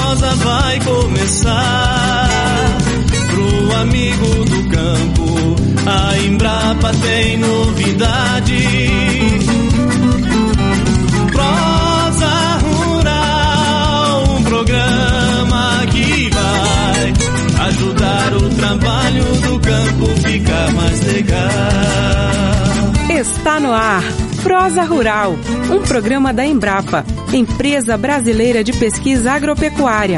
prosa vai começar. Pro amigo do campo, a Embrapa tem novidade. Prosa Rural, um programa que vai ajudar o trabalho do campo ficar mais legal. Está no ar Prosa Rural, um programa da Embrapa, Empresa Brasileira de Pesquisa Agropecuária.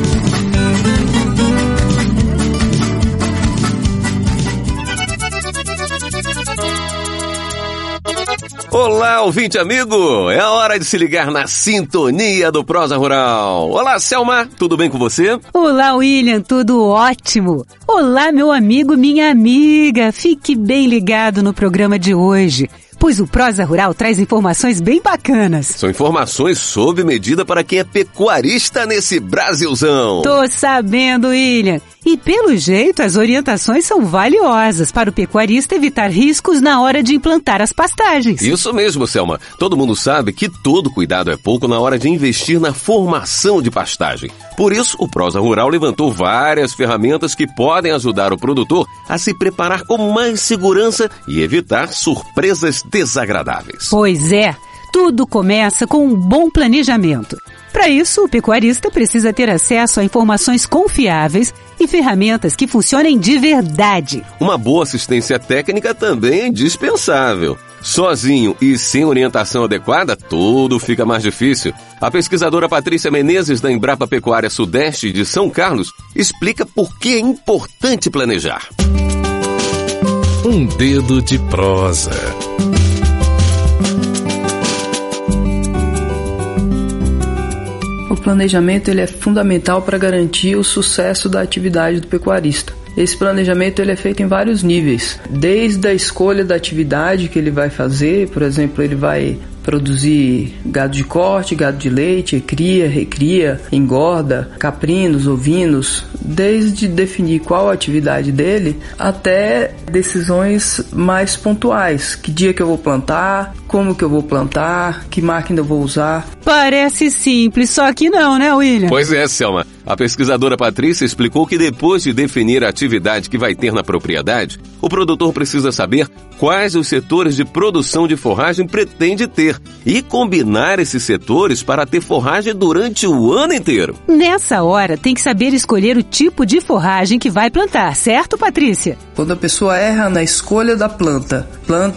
Olá, ouvinte amigo! É a hora de se ligar na sintonia do Prosa Rural. Olá, Selma, tudo bem com você? Olá, William, tudo ótimo. Olá, meu amigo, minha amiga. Fique bem ligado no programa de hoje, pois o Prosa Rural traz informações bem bacanas. São informações sob medida para quem é pecuarista nesse Brasilzão. Tô sabendo, William. E pelo jeito, as orientações são valiosas para o pecuarista evitar riscos na hora de implantar as pastagens. Isso mesmo, Selma. Todo mundo sabe que todo cuidado é pouco na hora de investir na formação de pastagem. Por isso, o Prosa Rural levantou várias ferramentas que podem ajudar o produtor a se preparar com mais segurança e evitar surpresas desagradáveis. Pois é, tudo começa com um bom planejamento. Para isso, o pecuarista precisa ter acesso a informações confiáveis e ferramentas que funcionem de verdade. Uma boa assistência técnica também é indispensável. Sozinho e sem orientação adequada, tudo fica mais difícil. A pesquisadora Patrícia Menezes, da Embrapa Pecuária Sudeste de São Carlos, explica por que é importante planejar. Um dedo de prosa. O planejamento ele é fundamental para garantir o sucesso da atividade do pecuarista. Esse planejamento ele é feito em vários níveis, desde a escolha da atividade que ele vai fazer, por exemplo, ele vai produzir gado de corte, gado de leite, cria, recria, engorda, caprinos, ovinos, desde definir qual a atividade dele até decisões mais pontuais. Que dia que eu vou plantar, como que eu vou plantar, que máquina eu vou usar. Parece simples, só que não, né, William? Pois é, Selma. A pesquisadora Patrícia explicou que depois de definir a atividade que vai ter na propriedade, o produtor precisa saber quais os setores de produção de forragem pretende ter e combinar esses setores para ter forragem durante o ano inteiro. Nessa hora, tem que saber escolher o tipo de forragem que vai plantar, certo, Patrícia? Quando a pessoa erra na escolha da planta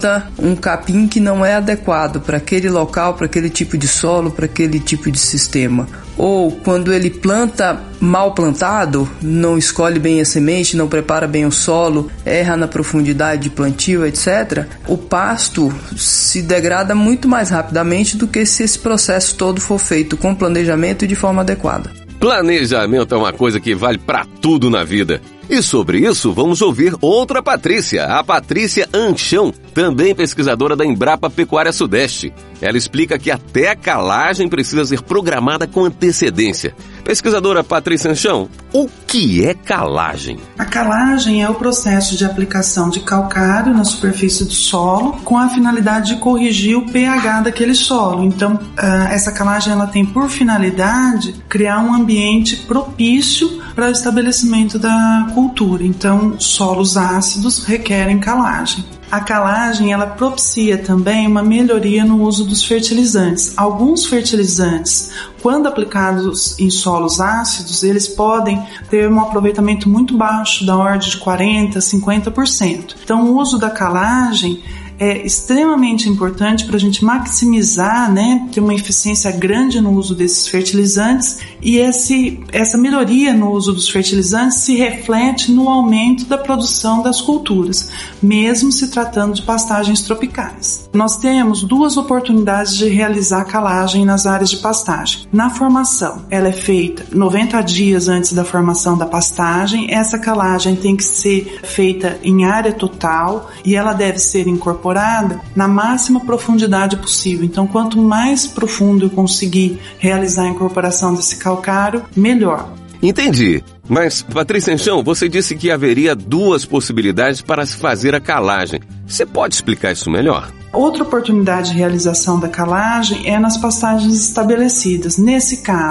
um capim que não é adequado para aquele local, para aquele tipo de solo, para aquele tipo de sistema. Ou quando ele planta mal plantado, não escolhe bem a semente, não prepara bem o solo, erra na profundidade de plantio, etc., o pasto se degrada muito mais rapidamente do que se esse processo todo for feito com planejamento e de forma adequada. Planejamento é uma coisa que vale para tudo na vida. E sobre isso, vamos ouvir outra Patrícia, a Patrícia Anchão, também pesquisadora da Embrapa Pecuária Sudeste. Ela explica que até a calagem precisa ser programada com antecedência. Pesquisadora Patrícia Anchão, o que é calagem? A calagem é o processo de aplicação de calcário na superfície do solo com a finalidade de corrigir o pH daquele solo. Então, essa calagem ela tem por finalidade criar um ambiente propício para o estabelecimento da cultura. Então, solos ácidos requerem calagem. A calagem ela propicia também uma melhoria no uso dos fertilizantes. Alguns fertilizantes, quando aplicados em solos ácidos, eles podem ter um aproveitamento muito baixo, da ordem de 40% a 50%. Então, o uso da calagem é extremamente importante para a gente maximizar, ter uma eficiência grande no uso desses fertilizantes, e essa melhoria no uso dos fertilizantes se reflete no aumento da produção das culturas, mesmo se tratando de pastagens tropicais. Nós temos duas oportunidades de realizar calagem nas áreas de pastagem. Na formação, ela é feita 90 dias antes da formação da pastagem. Essa calagem tem que ser feita em área total e ela deve ser incorporada na máxima profundidade possível. Então, quanto mais profundo eu conseguir realizar a incorporação desse calcário, melhor. Entendi. Mas, Patrícia Anchão, você disse que haveria duas possibilidades para se fazer a calagem. Você pode explicar isso melhor? Outra oportunidade de realização da calagem é nas pastagens estabelecidas. Nesse caso,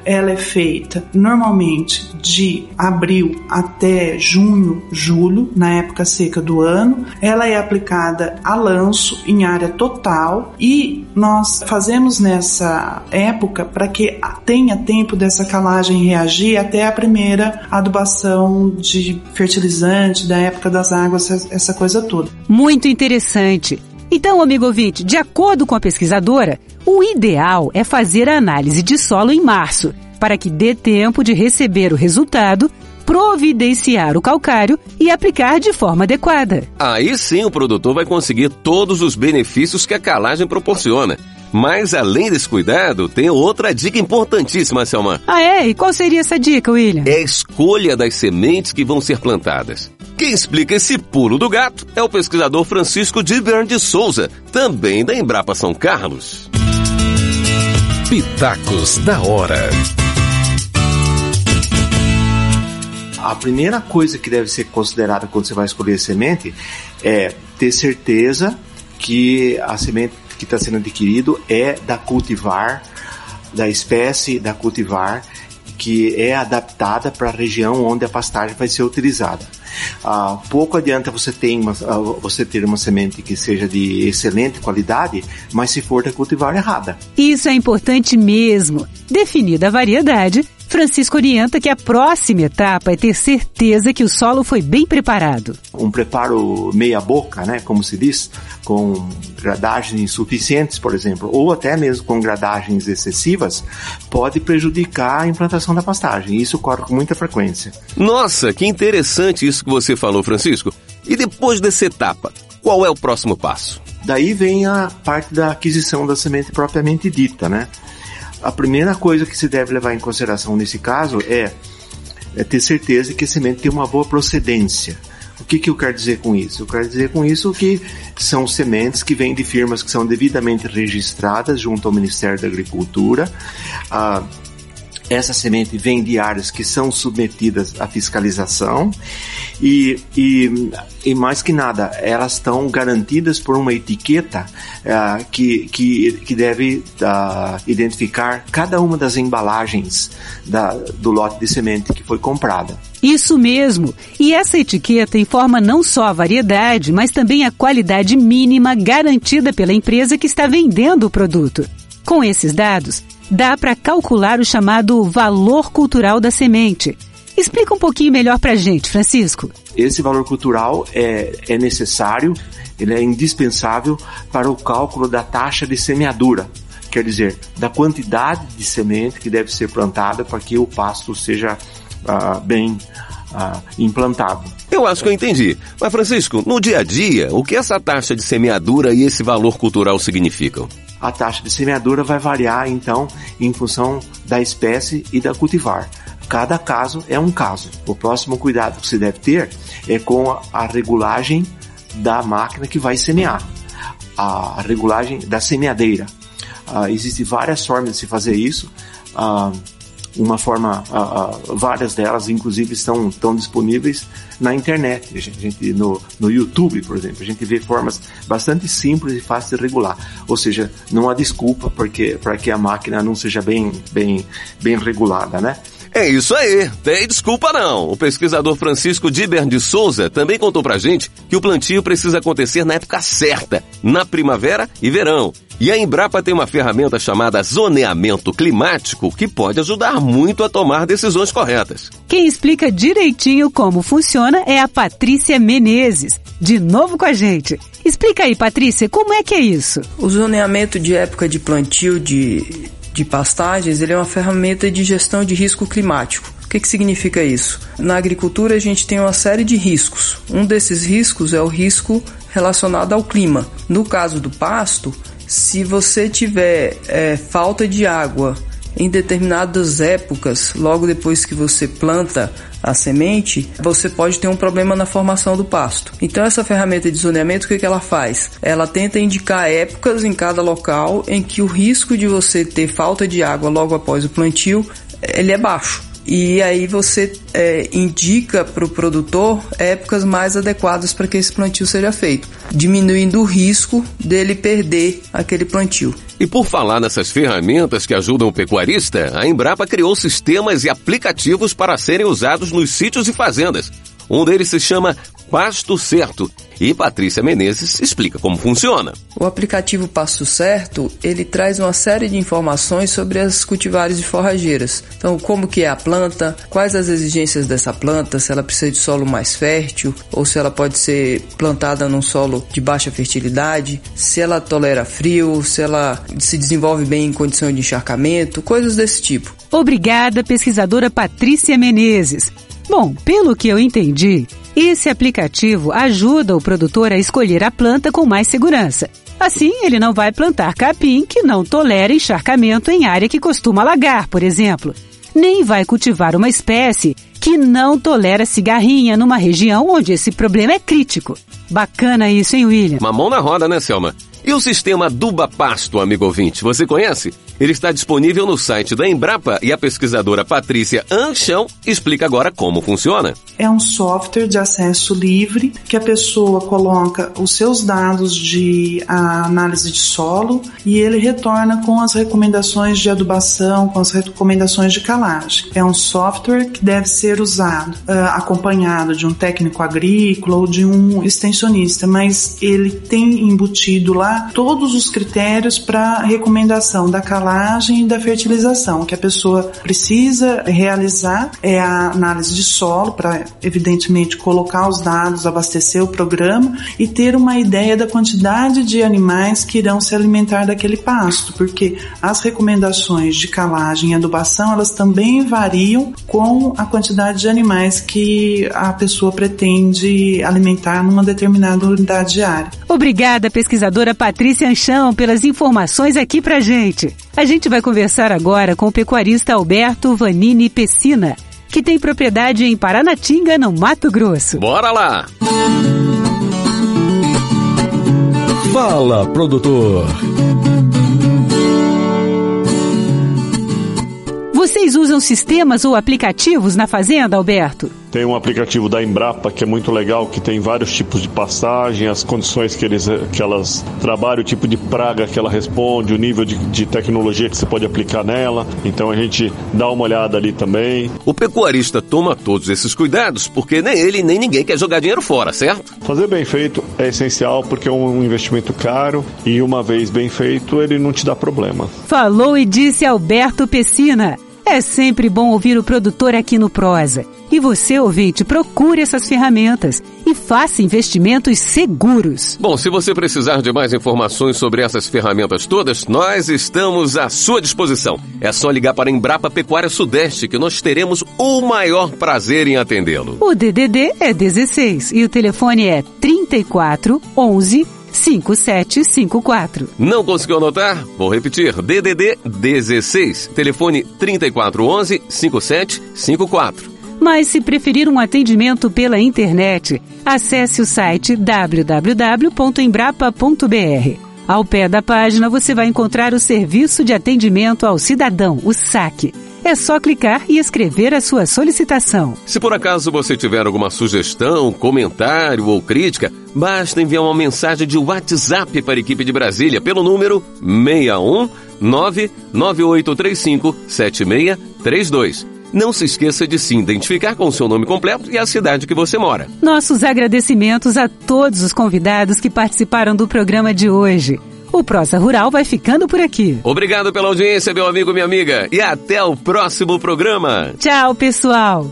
ela é feita normalmente de abril até junho, julho, na época seca do ano. Ela é aplicada a lanço em área total e nós fazemos nessa época para que tenha tempo dessa calagem reagir até a primeira adubação de fertilizante, da época das águas, essa coisa toda. Muito interessante. Então, amigo ouvinte, de acordo com a pesquisadora, o ideal é fazer a análise de solo em março, para que dê tempo de receber o resultado, providenciar o calcário e aplicar de forma adequada. Aí sim o produtor vai conseguir todos os benefícios que a calagem proporciona. Mas além desse cuidado, tem outra dica importantíssima, Selma. Ah, é? E qual seria essa dica, William? É a escolha das sementes que vão ser plantadas. Quem explica esse pulo do gato é o pesquisador Francisco Dibern de Souza, também da Embrapa São Carlos. Pitacos da hora. A primeira coisa que deve ser considerada quando você vai escolher semente é ter certeza que a semente que está sendo adquirido é da cultivar, da espécie da cultivar, que é adaptada para a região onde a pastagem vai ser utilizada. Pouco adianta você ter uma semente que seja de excelente qualidade, mas se for da cultivar errada. Isso é importante mesmo. Definida a variedade, Francisco orienta que a próxima etapa é ter certeza que o solo foi bem preparado. Um preparo meia boca, né, como se diz, com gradagens insuficientes, por exemplo, ou até mesmo com gradagens excessivas, pode prejudicar a implantação da pastagem. Isso ocorre com muita frequência. Nossa, que interessante isso que você falou, Francisco. E depois dessa etapa, qual é o próximo passo? Daí vem a parte da aquisição da semente propriamente dita, né? A primeira coisa que se deve levar em consideração nesse caso é ter certeza que a semente tem uma boa procedência. O que eu quero dizer com isso? Eu quero dizer com isso que são sementes que vêm de firmas que são devidamente registradas junto ao Ministério da Agricultura. Essa semente vem de áreas que são submetidas à fiscalização e mais que nada, elas estão garantidas por uma etiqueta que deve identificar cada uma das embalagens do lote de semente que foi comprada. Isso mesmo! E essa etiqueta informa não só a variedade, mas também a qualidade mínima garantida pela empresa que está vendendo o produto. Com esses dados, dá para calcular o chamado valor cultural da semente. Explica um pouquinho melhor para a gente, Francisco. Esse valor cultural é necessário, ele é indispensável para o cálculo da taxa de semeadura. Quer dizer, da quantidade de semente que deve ser plantada para que o pasto seja bem implantado. Eu acho que eu entendi. Mas, Francisco, no dia a dia, o que essa taxa de semeadura e esse valor cultural significam? A taxa de semeadura vai variar, então, em função da espécie e da cultivar. Cada caso é um caso. O próximo cuidado que você deve ter é com a regulagem da máquina que vai semear. A regulagem da semeadeira. Existem várias formas de se fazer isso. Várias delas, inclusive, estão disponíveis na internet. A gente, no YouTube, por exemplo, a gente vê formas bastante simples e fáceis de regular. Ou seja, não há desculpa para que a máquina não seja bem regulada, né? É isso aí, tem desculpa não. O pesquisador Francisco Dibern de Souza também contou pra gente que o plantio precisa acontecer na época certa, na primavera e verão. E a Embrapa tem uma ferramenta chamada zoneamento climático que pode ajudar muito a tomar decisões corretas. Quem explica direitinho como funciona é a Patrícia Menezes, de novo com a gente. Explica aí, Patrícia, como é que é isso? O zoneamento de época de plantio de pastagens, ele é uma ferramenta de gestão de risco climático. O que significa isso? Na agricultura a gente tem uma série de riscos. Um desses riscos é o risco relacionado ao clima. No caso do pasto, se você tiver falta de água em determinadas épocas, logo depois que você planta a semente, você pode ter um problema na formação do pasto. Então essa ferramenta de zoneamento, o que ela faz? Ela tenta indicar épocas em cada local em que o risco de você ter falta de água logo após o plantio, ele é baixo. e aí você indica para o produtor épocas mais adequadas para que esse plantio seja feito, diminuindo o risco dele perder aquele plantio. E por falar nessas ferramentas que ajudam o pecuarista, a Embrapa criou sistemas e aplicativos para serem usados nos sítios e fazendas. Um deles se chama Pasto Certo. E Patrícia Menezes explica como funciona. O aplicativo Pasto Certo, ele traz uma série de informações sobre as cultivares e forrageiras. Então, como que é a planta, quais as exigências dessa planta, se ela precisa de solo mais fértil ou se ela pode ser plantada num solo de baixa fertilidade, se ela tolera frio, se ela se desenvolve bem em condição de encharcamento, coisas desse tipo. Obrigada, pesquisadora Patrícia Menezes. Bom, pelo que eu entendi, esse aplicativo ajuda o produtor a escolher a planta com mais segurança. Assim, ele não vai plantar capim que não tolera encharcamento em área que costuma alagar, por exemplo. Nem vai cultivar uma espécie que não tolera cigarrinha numa região onde esse problema é crítico. Bacana isso, hein, William? Uma mão na roda, né, Selma? E o sistema Aduba Pasto, amigo ouvinte, você conhece? Ele está disponível no site da Embrapa e a pesquisadora Patrícia Anchão explica agora como funciona. É um software de acesso livre que a pessoa coloca os seus dados de análise de solo e ele retorna com as recomendações de adubação, com as recomendações de calagem. É um software que deve ser usado acompanhado de um técnico agrícola ou de um extensionista, mas ele tem embutido lá todos os critérios para recomendação da calagem e da fertilização. O que a pessoa precisa realizar é a análise de solo para, evidentemente, colocar os dados, abastecer o programa e ter uma ideia da quantidade de animais que irão se alimentar daquele pasto, porque as recomendações de calagem e adubação, elas também variam com a quantidade de animais que a pessoa pretende alimentar numa determinada unidade diária. Obrigada, pesquisadora Patrícia Anchão, pelas informações aqui pra gente. A gente vai conversar agora com o pecuarista Alberto Vanini Pessina, que tem propriedade em Paranatinga, no Mato Grosso. Bora lá! Fala, produtor! Vocês usam sistemas ou aplicativos na fazenda, Alberto? Tem um aplicativo da Embrapa que é muito legal, que tem vários tipos de pastagem, as condições que elas trabalham, o tipo de praga que ela responde, o nível de tecnologia que você pode aplicar nela. Então a gente dá uma olhada ali também. O pecuarista toma todos esses cuidados porque nem ele nem ninguém quer jogar dinheiro fora, certo? Fazer bem feito é essencial porque é um investimento caro e uma vez bem feito ele não te dá problema. Falou e disse Alberto Pessina. É sempre bom ouvir o produtor aqui no Prosa. E você, ouvinte, procure essas ferramentas e faça investimentos seguros. Bom, se você precisar de mais informações sobre essas ferramentas todas, nós estamos à sua disposição. É só ligar para a Embrapa Pecuária Sudeste que nós teremos o maior prazer em atendê-lo. O DDD é 16 e o telefone é 34 11 5754. Não conseguiu anotar? Vou repetir. DDD 16, telefone 3411 5754. Mas se preferir um atendimento pela internet, acesse o site www.embrapa.br. Ao pé da página você vai encontrar o Serviço de Atendimento ao Cidadão, o SAC. É só clicar e escrever a sua solicitação. Se por acaso você tiver alguma sugestão, comentário ou crítica, basta enviar uma mensagem de WhatsApp para a equipe de Brasília pelo número 61 99835 7632. Não se esqueça de se identificar com o seu nome completo e a cidade que você mora. Nossos agradecimentos a todos os convidados que participaram do programa de hoje. O Prosa Rural vai ficando por aqui. Obrigado pela audiência, meu amigo, minha amiga. E até o próximo programa. Tchau, pessoal.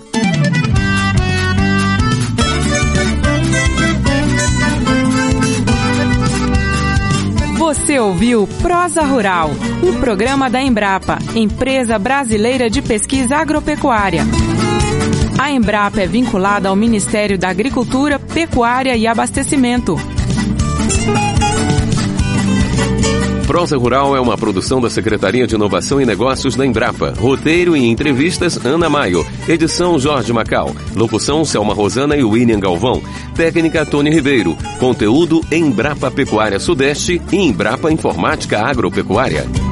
Você ouviu Prosa Rural, um programa da Embrapa, Empresa Brasileira de Pesquisa Agropecuária. A Embrapa é vinculada ao Ministério da Agricultura, Pecuária e Abastecimento. Prosa Rural é uma produção da Secretaria de Inovação e Negócios da Embrapa. Roteiro e entrevistas, Ana Maio. Edição, Jorge Macau. Locução, Selma Rosana e William Galvão. Técnica, Tony Ribeiro. Conteúdo, Embrapa Pecuária Sudeste e Embrapa Informática Agropecuária.